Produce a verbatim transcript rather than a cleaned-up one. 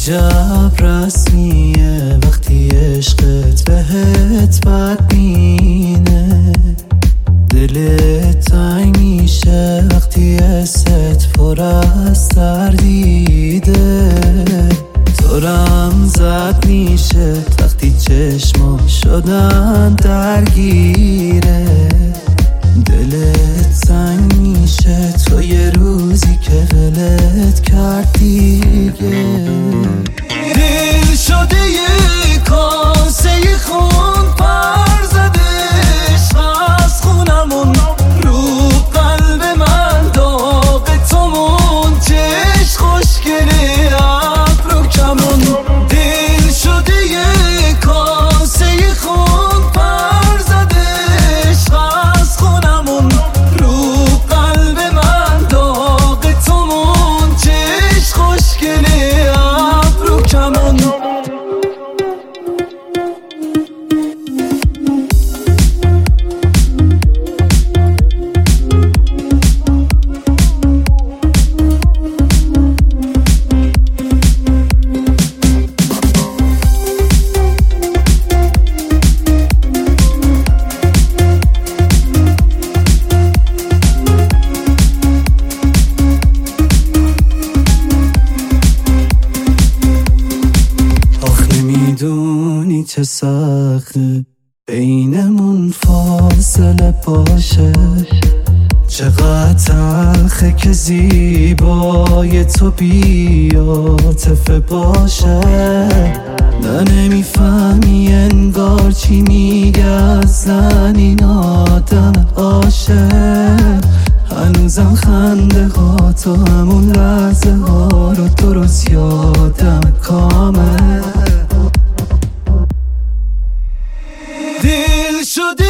عجب رسمیه وقتی عشقت بهت بد مینه، دلت تنگ میشه وقتی حست پر از تردیده، دورم زد میشه وقتی چشمام شدن درگیره، دلت سنگ میشه تو یه روزی که ولت کرد دیگه. دل شده یه کاسه خون پر زدش از خونمون، رو قلب من داغ تو مون، چش خوشگله ابرو کمون. دل شده یه کاسه خون پر زدش از خونمون، رو قلب من داغ تو مون، چش خوشگله ابرو کمون. میدونی چه سخته بینمون فاصله باشه، چقدر تلخه که زیبای تو بی‌عاطفه باشه. نه نمیفهمی انگار چی میگه اصلا این آدم عاشق، هنوزم خنده ها تو همون لحظه ها رو درست یادم کامل. دل شده